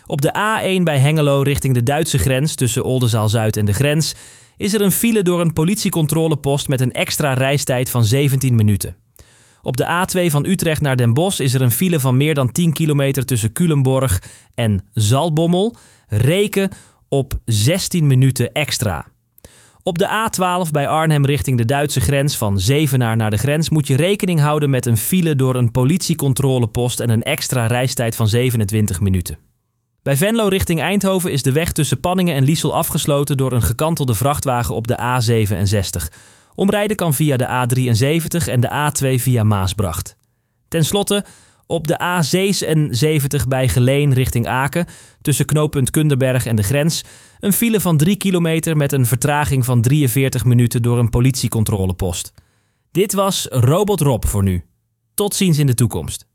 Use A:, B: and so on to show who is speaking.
A: Op de A1 bij Hengelo richting de Duitse grens tussen Oldenzaal-Zuid en de grens is er een file door een politiecontrolepost met een extra reistijd van 17 minuten. Op de A2 van Utrecht naar Den Bosch is er een file van meer dan 10 kilometer tussen Culemborg en Zaltbommel. Reken op 16 minuten extra. Op de A12 bij Arnhem richting de Duitse grens van Zevenaar naar de grens moet je rekening houden met een file door een politiecontrolepost en een extra reistijd van 27 minuten. Bij Venlo richting Eindhoven is de weg tussen Panningen en Liesel afgesloten door een gekantelde vrachtwagen op de A67. Omrijden kan via de A73 en de A2 via Maasbracht. Ten slotte op de A76 bij Geleen richting Aken, tussen knooppunt Kunderberg en de grens, een file van 3 kilometer met een vertraging van 43 minuten door een politiecontrolepost. Dit was Robot Rob voor nu. Tot ziens in de toekomst.